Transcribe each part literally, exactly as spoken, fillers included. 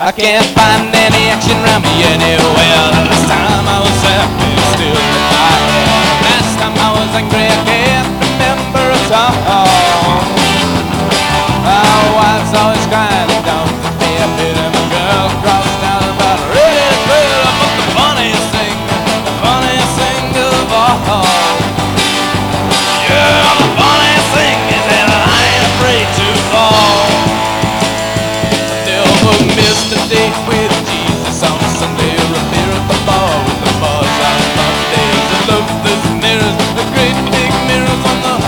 I can't find any action around me anywhere. Last time I was happy, still in my head. Last time I was angry, I can't remember at all. My wife's always crying down to me. I pity my girl across town about a ready to quit. But the funniest thing, the funniest thing of all, yeah, the funniest thing is that I ain't afraid to fall. Missed a date with Jesus on Sunday, or a mirror at the bar with the bars on Mondays. I love those mirrors, the great big mirrors on the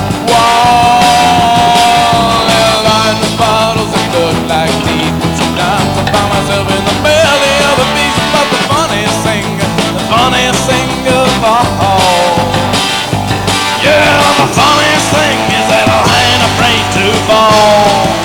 wall. They're lined with bottles that look like teeth. Sometimes I find myself in the belly of a beast. But the funniest thing, the funniest thing of all, yeah, the funniest thing is that I ain't afraid to fall.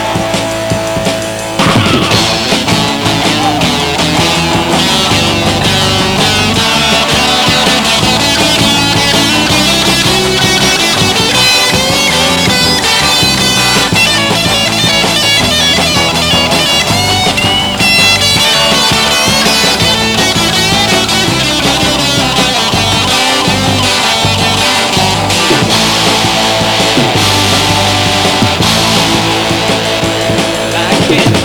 Can't